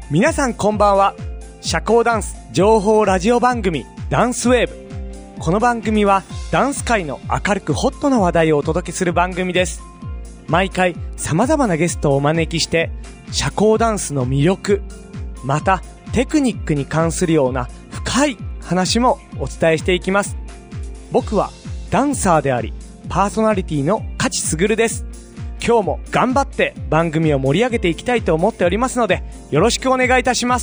皆さんこんばんは。社交ダンス情報ラジオ番組ダンスウェーブ。この番組はダンス界の明るくホットな話題をお届けする番組です。毎回様々なゲストをお招きして社交ダンスの魅力、またテクニックに関するような深い話もお伝えしていきます。僕はダンサーでありパーソナリティの勝卓です。今日も頑張って番組を盛り上げていきたいと思っておりますので、よろしくお願いいたします。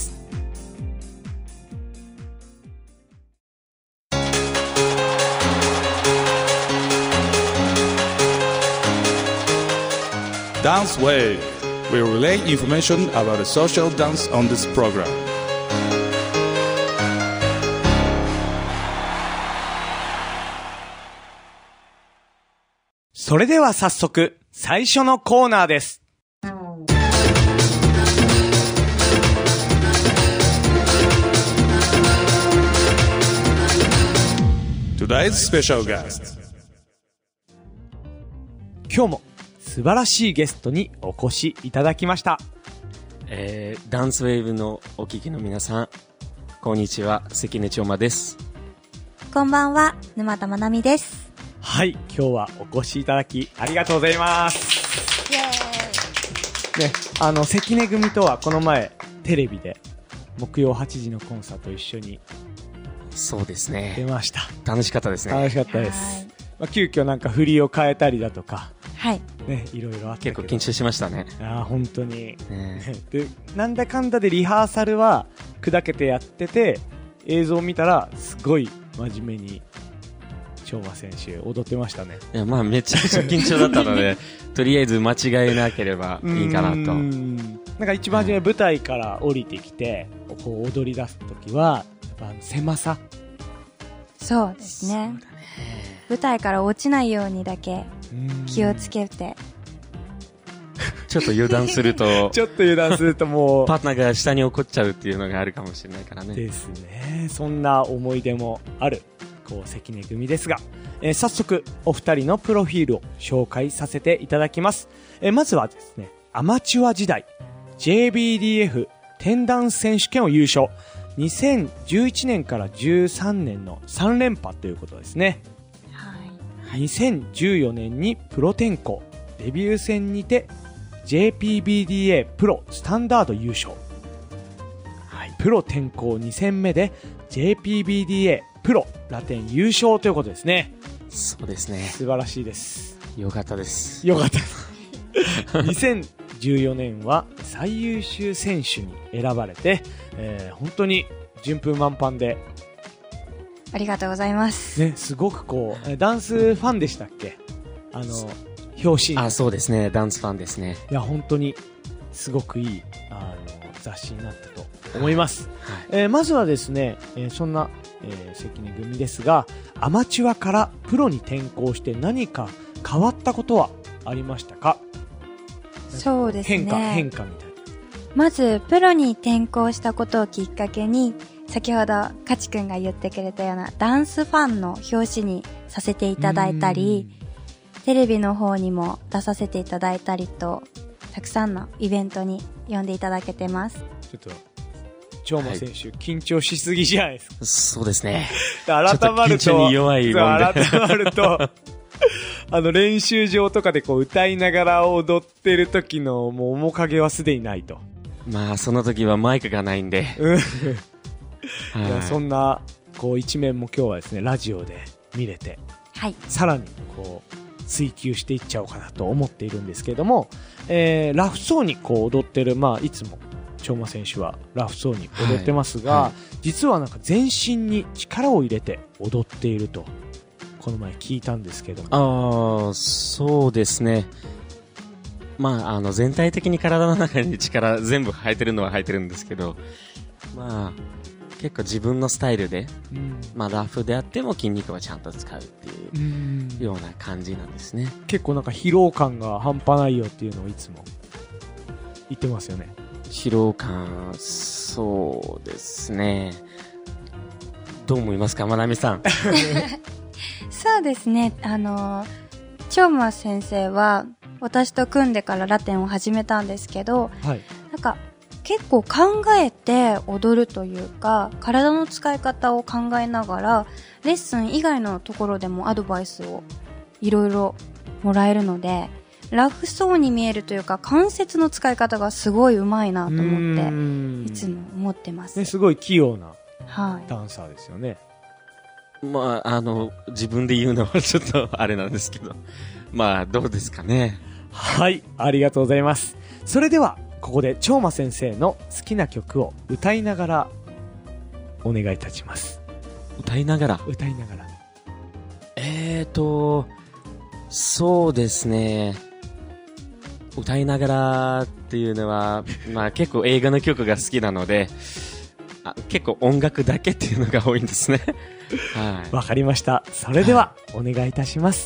Dance Wave. We relay information about the social dance on this program. それでは早速最初のコーナーです。 Today's special guest. 今日も素晴らしいゲストにお越しいただきました。 ダンスウェーブのお聞きの皆さん、こんにちは、関根ちょまです。 こんばんは、沼田まなみです。 はい、今日はお越しいただきありがとうございます。 イエーイ。 ね、関根組とはこの前テレビで木曜8時のコンサート一緒にそうです出ね。 ました。 楽しかったですね。 楽しかったです。急遽なんか振りを変えたりだとか、 はい。 ね、いろいろあったけど。 結構緊張しましたね。 本当に。 ねで、なんだかんだでリハーサルは砕けてやってて、映像を見たらすごい真面目に長馬選手踊ってましたね。 いや、まあめちゃくちゃ緊張だったので、とりあえず間違えなければいいかなと。 なんか一番初め舞台から降りてきて、こう踊り出すときは、やっぱ狭さ。 そうですね。舞台から落ちないようにだけ気をつけて。 ちょっと油断すると、 ちょっと油断するともう、 パートナーが下に落っこっちゃうっていうのがあるかもしれないからね。 ですね。そんな思い出もある、関根組ですが、早速お二人のプロフィールを紹介させていただきます。まずはですね、アマチュア時代 JBDF 10ダンス選手権を優勝、2011年から13年の3連覇ということですね。 はい。 2014年にプロ転向、デビュー戦にて JPBDA プロスタンダード優勝、はい、プロ転向2戦目で JPBDA プロラテン優勝ということですね。 そうですね。 素晴らしいです。 よかったです。 よかったです。2014年は最優秀選手に選ばれて、本当に順風満帆で、 ありがとうございます。 ね、すごくダンスファンでしたっけ？表紙。 あ、そうですね。ダンスファンですね。 いや、本当にすごくいい雑誌になったと思います。 はい。 まずはですね、そんな、関根組ですが、アマチュアからプロに転向して何か変わったことはありましたか？ そうですね。 変化みたいな。 まず、プロに転向したことをきっかけに、先ほど、かちくんが言ってくれたようなダンスファンの表紙にさせていただいたり、テレビの方にも出させていただいたりと、たくさんのイベントに呼んでいただけてます。 ちょっと、長馬選手、緊張しすぎじゃないですか。 そうですね。 改まると、 ちょっと緊張に弱いもんで。 改まると、練習場とかで歌いながら踊ってる時のもう面影はすでにないと。 まあ、その時はマイクがないんで。 いや、そんな、一面も今日はですね、ラジオで見れて、 はい。 さらに、追求していっちゃおうかなと思っているんですけれども、ラフそうに踊ってる、いつも、長馬選手はラフそうに踊ってますが、 はいはい、 実はなんか全身に力を入れて踊っていると、この前聞いたんですけども。 そうですね。まあ、全体的に体の中に力全部入ってるのは入ってるんですけど、まあ、結構自分のスタイルで、まあラフであっても筋肉はちゃんと使うっていうような感じなんですね。 結構なんか疲労感が半端ないよっていうのをいつも言ってますよね。 疲労感、そうですね。どう思いますか、まなみさん。 そうですね。長馬先生は私と組んでからラテンを始めたんですけど、 はい、 なんか結構考えて踊るというか、体の使い方を考えながら、レッスン以外のところでもアドバイスをいろいろもらえるので、ラフそうに見えるというか、関節の使い方がすごい上手いなと思って、いつも思ってます。 ね、すごい器用なはい。 ダンサーですよね。 まあ、自分で言うのはちょっとあれなんですけど。まあ、どうですかね。 はい、ありがとうございます。それでは、ここで長馬先生の好きな曲を歌いながらお願いいたします。 歌いながら。 歌いながら。 そうですね。歌いながらっていうのは、まあ結構映画の曲が好きなので、結構音楽だけっていうのが多いんですね。はい。 わかりました。それでは、お願いいたします。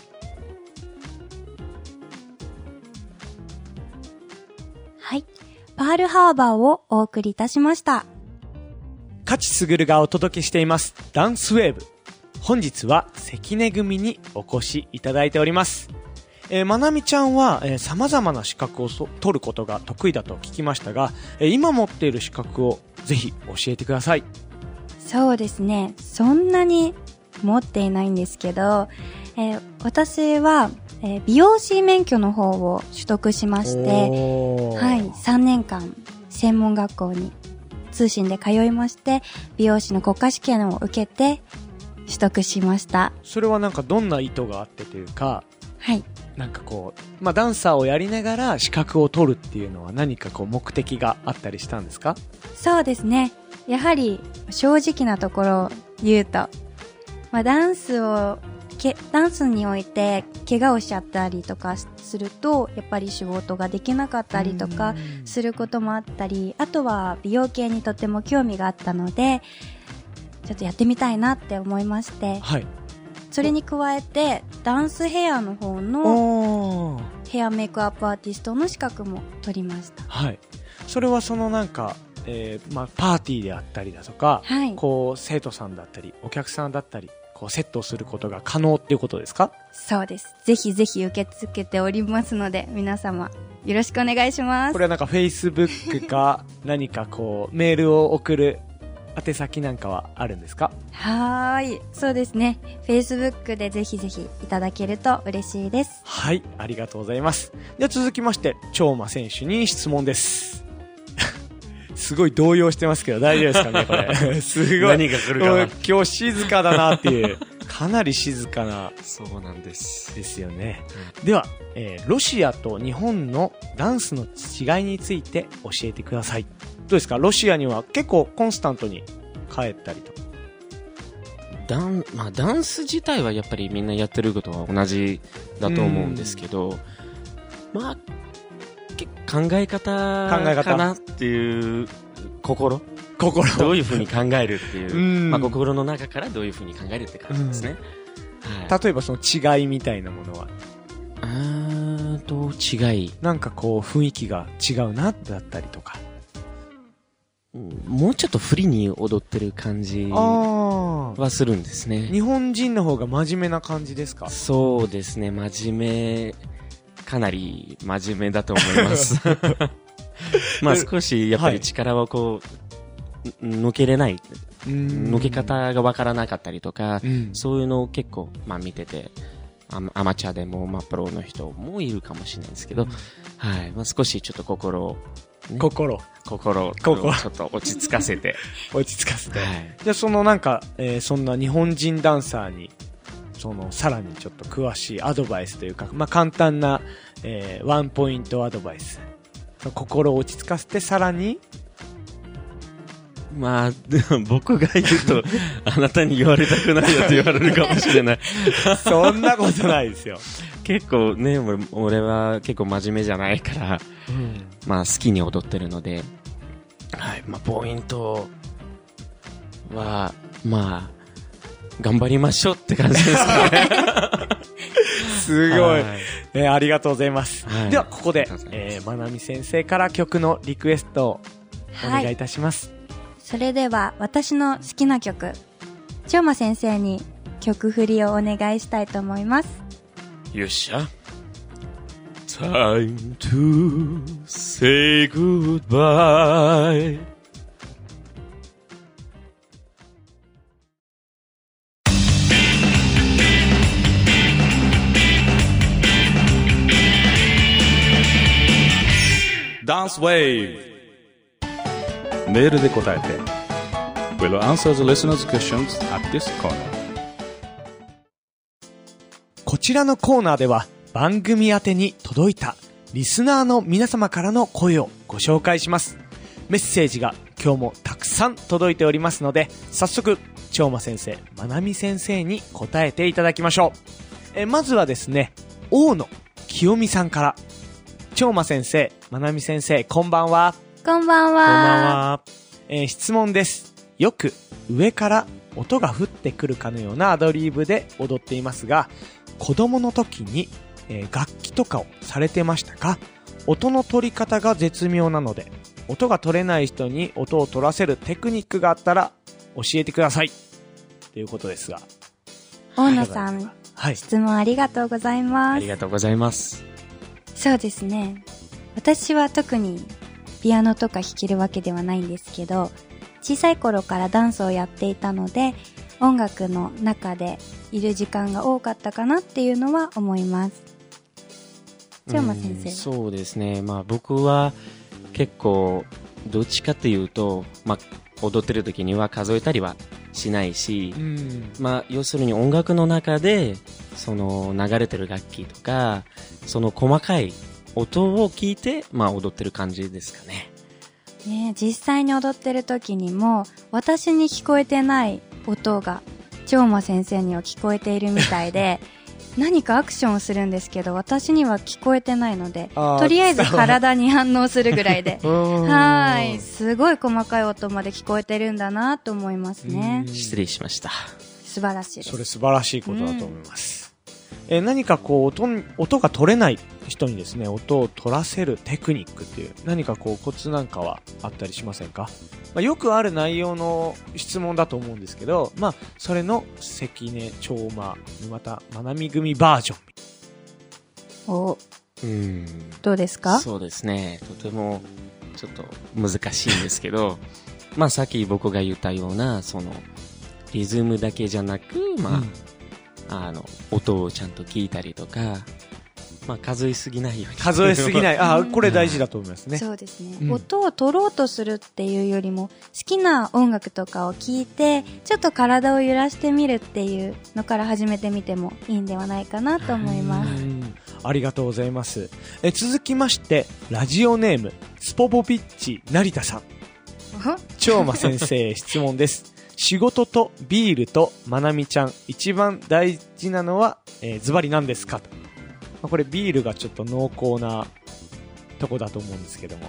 はい。パールハーバーをお送りいたしました。 勝すぐるがお届けしています。ダンスウェーブ。本日は関根組にお越しいただいております。まなみちゃんは、様々な資格を取ることが得意だと聞きましたが、今持っている資格をぜひ教えてください。 そうですね。そんなに持っていないんですけど、私は、美容師免許の方を取得しまして、はい、3年間専門学校に通信で通いまして、美容師の国家試験を受けて取得しました。 それはなんかどんな意図があってというか、 はい。 なんかこう、まあ、ダンサーをやりながら資格を取るっていうのは何かこう目的があったりしたんですか？ そうですね。やはり正直なところを言うと、まあ、ダンスにおいて怪我をしちゃったりとかすると、やっぱり仕事ができなかったりとかすることもあったり、あとは美容系にとても興味があったので、ちょっとやってみたいなって思いまして、 はい。 それに加えてダンスヘアの方のヘアメイクアップアーティストの資格も取りました。 はい。それはそのなんか、まあ、パーティーであったりだとか、 はい、 こう生徒さんだったりお客さんだったりこうセットをすることが可能っていうことですか？ そうです。ぜひぜひ受け付けておりますので、皆様よろしくお願いします。 これはなんか Facebook か何かこうメールを送る宛先なんかはあるんですか？ はーい。そうですね。Facebook でぜひぜひいただけると嬉しいです。 はい。ありがとうございます。では続きまして、長馬選手に質問です。すごい動揺してますけど大丈夫ですかねこれ。すごい。 何が来るかな。 今日静かだなっていう。かなり静かな。 そうなんです。 ですよね。では、ロシアと日本のダンスの違いについて教えてください。どうですか？ロシアには結構コンスタントに帰ったりとか。 まあ、ダンス自体はやっぱりみんなやってることは同じだと思うんですけど、まあ、考え方かなっていう心どういう風に考えるっていう、まあ、心の中からどういう風に考えるって感じですね。 はい、例えばその違いみたいなものは違いなんかこう雰囲気が違うなだったりとか、 もうちょっとフリに踊ってる感じはするんですね。 日本人の方が真面目な感じですか？ そうですね、かなり真面目だと思いますまあ少しやっぱり力をこう、抜けれない、抜け方がわからなかったりとか、そういうのを結構、まあ見てて、アマチュアでも、まあプロの人もいるかもしれないですけど、はい、まあ少しちょっと心をちょっと落ち着かせて。 はい。じゃあそのなんか、そんな日本人ダンサーに、さらにちょっと詳しいアドバイスというか、まあ、簡単な、ワンポイントアドバイス。心を落ち着かせて、さらにまあ、でも僕が言うと、あなたに言われたくないよって言われるかもしれない。 そんなことないですよ。 結構ね、俺は結構真面目じゃないから、まあ好きに踊ってるので、はい、まあポイントは、まあ、頑張りましょうって感じですかね。 すごい、ありがとうございます。 はい、 では、ここで、まなみ先生から曲のリクエストをお願いいたします。 はい、それでは、私の好きな曲、長馬先生に曲振りをお願いしたいと思います。 よっしゃ。 Time to say goodbye. Dance Wave メールで答えて We'll answer the listeners' questions at this corner. こちらのコーナーでは番組宛てに届いたリスナーの皆様からの声をご紹介します。メッセージが今日もたくさん届いておりますので、早速長馬先生、まなみ先生に答えていただきましょう。まずはですね、大野清美さんから。長馬先生、まなみ先生、こんばんは。 こんばんは。 こんばんは。質問です。よく上から音が降ってくるかのようなアドリブで踊っていますが、子供の時に、楽器とかをされてましたか？音の取り方が絶妙なので、音が取れない人に音を取らせるテクニックがあったら教えてください。ということですが。 大野さん、 はい、 質問ありがとうございます。 ありがとうございます。 そうですね。私は特にピアノとか弾けるわけではないんですけど、小さい頃からダンスをやっていたので、音楽の中でいる時間が多かったかなっていうのは思います。長馬先生。 そうですね。まあ僕は結構どっちかというと、まあ踊ってる時には数えたりはしないし、まあ要するに音楽の中でその流れてる楽器とか、その細かい音を聞いて、まあ踊ってる感じですかね。 ね、実際に踊ってる時にも、私に聞こえてない音が長馬先生には聞こえているみたいで、何かアクションをするんですけど、私には聞こえてないので、とりあえず体に反応するぐらいで、はい、すごい細かい音まで聞こえてるんだなと思いますね。 失礼しました。 素晴らしいです。 それ素晴らしいことだと思います。何かこう音が取れない人にですね、音を取らせるテクニックっていう何かこうコツなんかはあったりしませんか？まあ、よくある内容の質問だと思うんですけど、まあそれの関根、長馬、沼田、まなみ組バージョン。 どうですか？ そうですね。とてもちょっと難しいんですけど、まあさっき僕が言ったようなそのリズムだけじゃなく、まあ、音をちゃんと聞いたりとか、まあ数えすぎないように。 数えすぎない。これ大事だと思いますね。 そうですね、音を取ろうとするっていうよりも、好きな音楽とかを聞いて、ちょっと体を揺らしてみるっていうのから始めてみてもいいんではないかなと思います。 ありがとうございます。続きまして、ラジオネーム、スポポビッチ成田さん。長馬先生、質問です。仕事とビールとまなみちゃん、一番大事なのは、ズバリ何ですかと。これビールがちょっと濃厚なとこだと思うんですけども。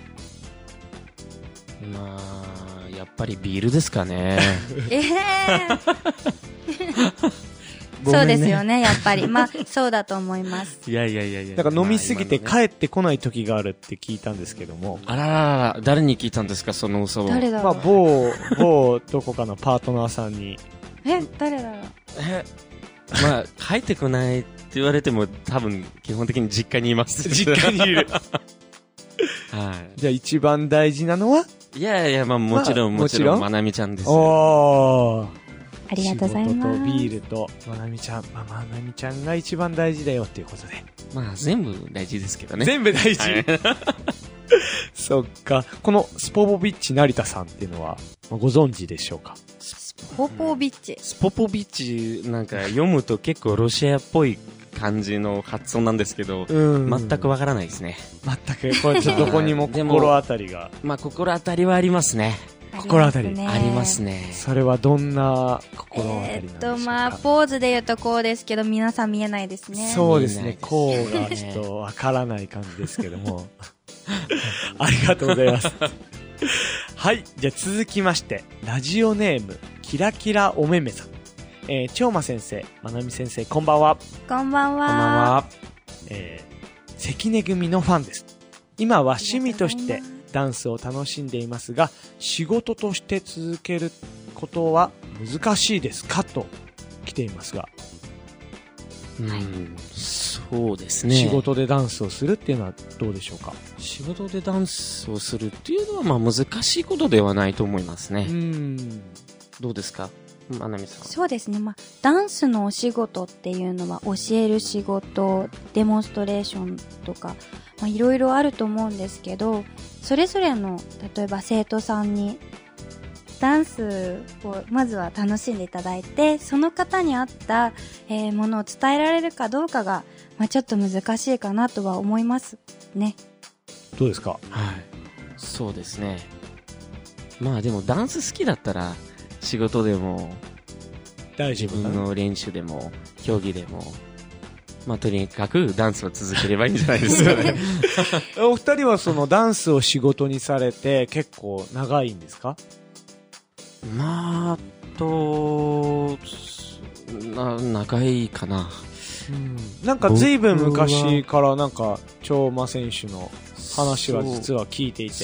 まあ、やっぱりビールですかね。 そうですよね、やっぱり。まあ、そうだと思います。 いや。 なんか飲みすぎて帰ってこない時があるって聞いたんですけども。 あららら、誰に聞いたんですか、その嘘を。 誰だろう。 まあ、某どこかのパートナーさんに。 誰だろう。 まあ、帰ってこないって言われても、多分、基本的に実家にいます。 実家にいる。はい。じゃあ一番大事なのは？ いや、まあもちろん、まなみちゃんです。 ありがとうございます。 仕事とビールとまなみちゃん。まなみちゃんが一番大事だよっていうことで。 まあ全部大事ですけどね。 全部大事。はい、そっか。このスポポビッチ成田さんっていうのはご存知でしょうか？ スポポビッチ。 スポポビッチなんか読むと結構ロシアっぽい感じの発音なんですけど、全くわからないですね。 全く。これちょっとどこにも心当たりが。 まあ心当たりはありますね。 心当たりありますね。 それはどんな心当たりなんでしょうか？ まあポーズで言うとこうですけど、皆さん見えないですね。 そうですね。こうがちょっとわからない感じですけども。ありがとうございます。はい。じゃあ続きまして、ラジオネームキラキラおめめさん。長馬先生、まなみ先生、こんばんは。 こんばんは。 こんばんは。関根組のファンです。今は趣味としてダンスを楽しんでいますが、仕事として続けることは難しいですかと来ていますが。 そそうですね。 仕事でダンスをするっていうのはどうでしょうか？ 仕事でダンスをするっていうのは、まあ難しいことではないと思いますね。どうですか、まなみさん？ そうですね。ダンスのお仕事っていうのは教える仕事、デモンストレーションとか、いろいろあると思うんですけど、それぞれの、例えば生徒さんにダンスをまずは楽しんでいただいて、その方に合った、ものを伝えられるかどうかが、ちょっと難しいかなとは思いますね。 どうですか？ はい。そうですね。まあでもダンス好きだったら、仕事でも、自分の練習でも、競技でも、とにかくダンスを続ければいいんじゃないですかね。 お二人はそのダンスを仕事にされて結構長いんですか？ 長いかな。 なんか随分昔からなんか長馬選手の話は実は聞いていて、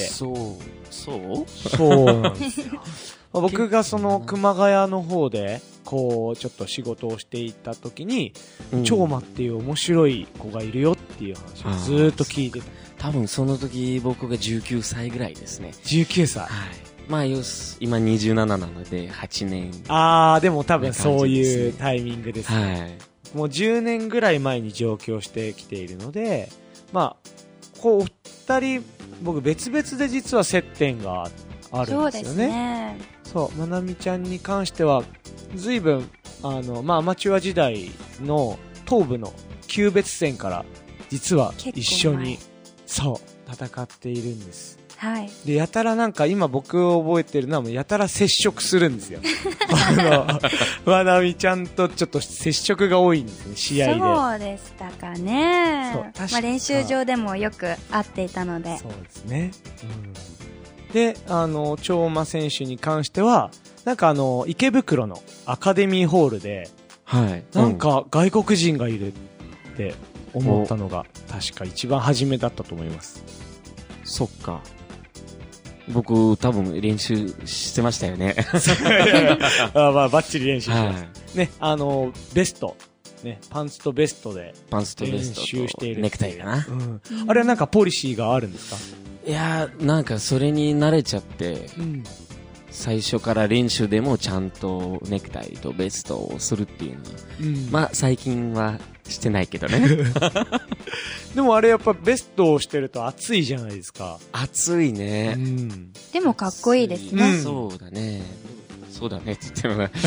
そうなんですよ。僕がその熊谷の方でこうちょっと仕事をしていた時に、長馬っていう面白い子がいるよっていう話をずーっと聞いてた。 多分その時僕が19歳ぐらいですね。 19歳。 はい。今27なので8年。 でも多分そういうタイミングですね。はい。もう10年ぐらい前に上京してきているので、こう二人僕別々で実は接点があるんですよね。そうですね。そう、まなみちゃんに関しては随分アマチュア時代の東部の旧別戦から実は一緒に戦っているんです。はい。で、やたらなんか今僕を覚えてるのはやたら接触するんですよ。まなみちゃんとちょっと接触が多いんですね、試合で。 そうでしたかね。練習場でもよく会っていたので。 そうですね。で、長馬選手に関しては、なんか池袋のアカデミーホールで、はい。なんか外国人がいるって思ったのが、確か一番初めだったと思います。 そっか。僕、多分練習してましたよね。 バッチリ練習してます。ね、ベスト。ね、パンツとベストで練習している。 ネクタイかな。 あれはなんかポリシーがあるんですか？ いやー、なんかそれに慣れちゃって、最初から練習でもちゃんとネクタイとベストをするっていうのは、最近はしてないけどね。 でもあれやっぱベストをしてると暑いじゃないですか。 暑いね。 でもかっこいいですね。 そうだね。そうだねって言ってもね。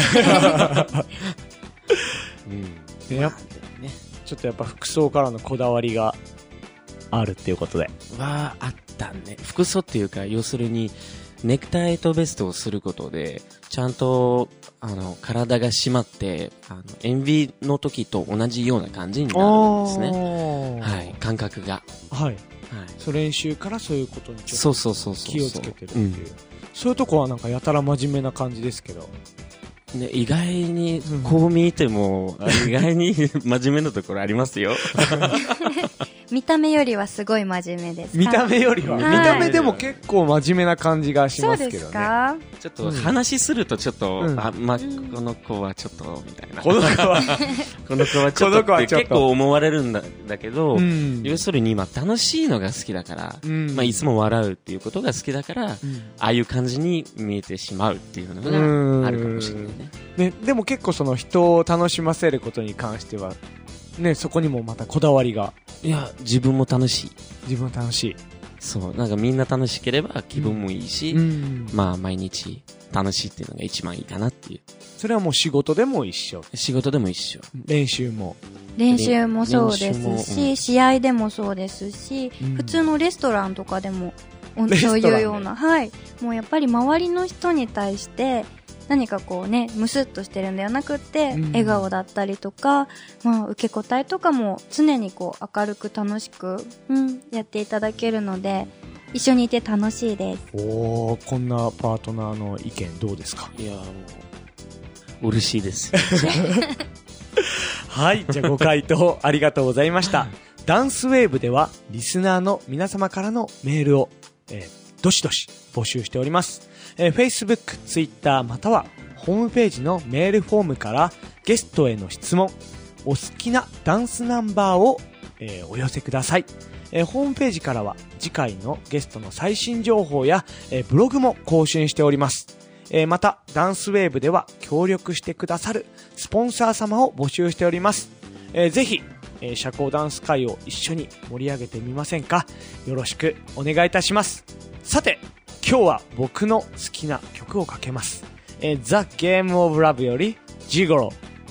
ちょっとやっぱ服装からのこだわりがあるっていうことで。 あったね。服装っていうか、要するに、ネクタイとベストをすることで、ちゃんと、体が締まって、演技の時と同じような感じになるんですね。はい。感覚が。 はい。はい。そう練習からそういうことにちょっと気をつけてるっていう。そういうとこはなんかやたら真面目な感じですけど。 ね、意外に、こう見ても、意外に真面目なところありますよ。 見た目よりはすごい真面目です。 見た目よりは、見た目でも結構真面目な感じがしますけどね。そうですか？ ちょっと話するとちょっと、この子はちょっと、みたいな。 この子はちょっとって結構思われるんだけど、要するに今楽しいのが好きだから、いつも笑うっていうことが好きだから、ああいう感じに見えてしまうっていうのがあるかもしれないね。 でも結構その人を楽しませることに関しては、ね、そこにもまたこだわりが。 いや、自分も楽しい。 自分も楽しい。 そう、なんかみんな楽しければ気分もいいし、毎日楽しいっていうのが一番いいかなっていう。 それはもう仕事でも一緒。 仕事でも一緒。 練習もそうですし、試合でもそうですし、普通のレストランとかでも、そういうような、はい。もうやっぱり周りの人に対して、何かこうね、ムスッとしてるんではなくって、笑顔だったりとか、受け答えとかも常にこう明るく楽しく、やっていただけるので、一緒にいて楽しいです。 こんなパートナーの意見どうですか？ いや、もう、嬉しいです。 はい、じゃあご回答ありがとうございました。ダンスウェーブでは、リスナーの皆様からのメールを、どしどし募集しております。Facebook、Twitter またはホームページのメールフォームからゲストへの質問、お好きなダンスナンバーをお寄せください。ホームページからは次回のゲストの最新情報や、ブログも更新しております。またダンスウェーブでは協力してくださるスポンサー様を募集しております。ぜひ、社交ダンス界を一緒に盛り上げてみませんか。よろしくお願いいたします。さて今日は僕の好きな曲をかけます。The Game of Love よりジゴロ。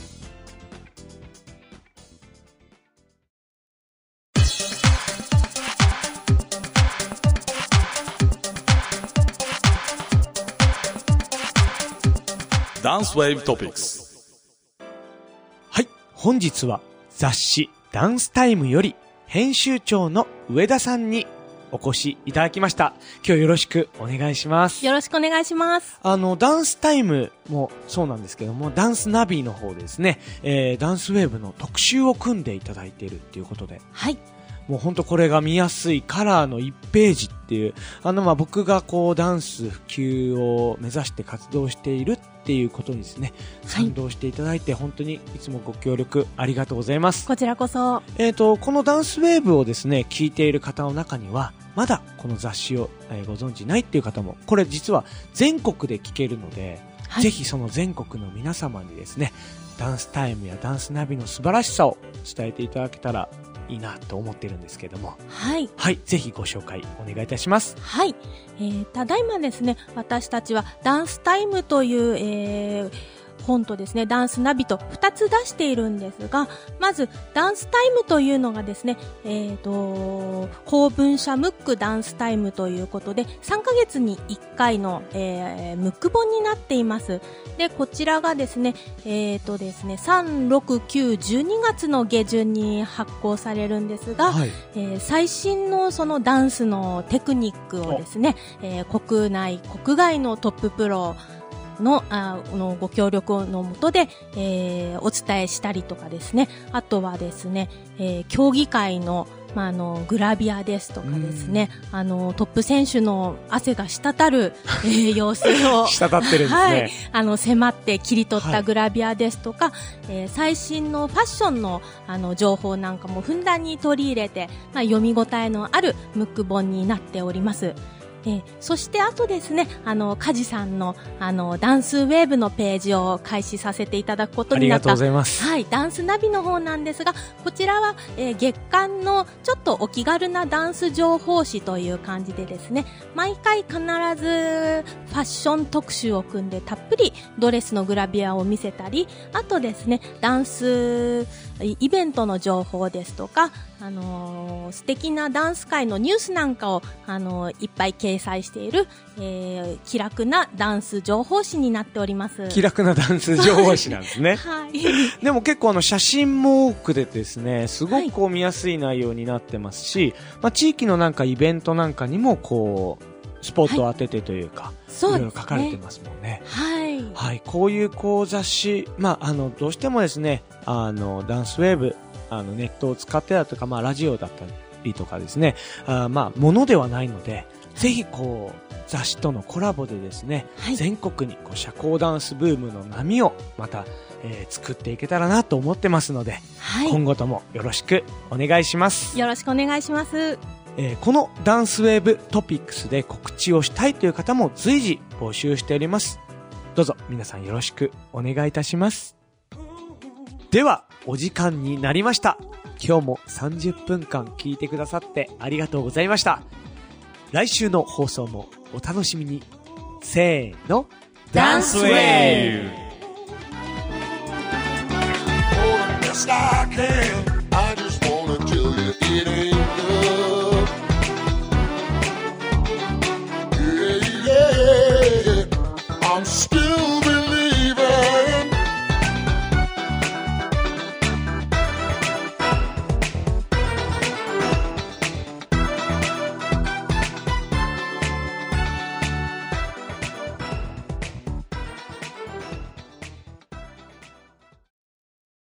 ダンスウェーブトピックス。 はい、本日は雑誌ダンスタイムより編集長の上田さんにお越しいただきました。今日よろしくお願いします。 よろしくお願いします。 ダンスタイムもそうなんですけども、ダンスナビの方でですね、ダンスウェーブの特集を組んでいただいているっていうことで。 はい。 もう本当これが見やすいカラーの1ページっていう、僕がこうダンス普及を目指して活動しているっていうことにですね、賛同していただいて本当にいつもご協力ありがとうございます。 こちらこそ。 このダンスウェーブをですね、聞いている方の中には、まだこの雑誌をご存知ないっていう方も、これ実は全国で聞けるので、はい、ぜひその全国の皆様にですね、ダンスタイムやダンスナビの素晴らしさを伝えていただけたらいいなと思ってるんですけども。 はい。 はい。ぜひご紹介お願いいたします。 はい。ただいまですね、私たちはダンスタイムという、本とですね、ダンスナビと2つ出しているんですが、まずダンスタイムというのがですね、公文社ムックダンスタイムということで、3ヶ月に1回の、ムック本になっています。で、こちらがですね、ですね、3、6、9、12月の下旬に発行されるんですが、はい、最新のそのダンスのテクニックをですね、国内、国外のトッププロのご協力のもとで、お伝えしたりとかですね、あとはですね、競技会のグラビアですとかですね、トップ選手の汗が滴る、様子を滴ってるんですね。 はい、迫って切り取ったグラビアですとか、最新のファッションの情報なんかもふんだんに取り入れて、読み応えのあるムック本になっております。そしてあとですね、カジさんのダンスウェーブのページを開始させていただくことになった。 ありがとうございます。 はい、ダンスナビの方なんですが、こちらは、月間のちょっとお気軽なダンス情報誌という感じでですね、毎回必ずファッション特集を組んでたっぷりドレスのグラビアを見せたり、あとですね、ダンスイベントの情報ですとか、素敵なダンス界のニュースなんかをいっぱい掲載している、気楽なダンス情報誌になっております。 気楽なダンス情報誌なんですね。 はい。 でも結構写真も多くでですね、すごくこう見やすい内容になってますし、地域のなんかイベントなんかにもこうスポットを当ててというか、いろいろ書かれてますもんね。 はい。 はい。こういう雑誌、どうしてもですね、ダンスウェーブ、ネットを使ってだとか、ラジオだったりとかですね、ものではないので、ぜひ雑誌とのコラボでですね、はい、全国に社交ダンスブームの波をまた、作っていけたらなと思ってますので、はい、今後ともよろしくお願いします。 よろしくお願いします。 このダンスウェーブトピックスで告知をしたいという方も随時募集しております。どうぞ皆さんよろしくお願いいたします。ではお時間になりました。今日も30分間聞いてくださってありがとうございました。来週の放送もお楽しみに。せーの、 ダンスウェーブ。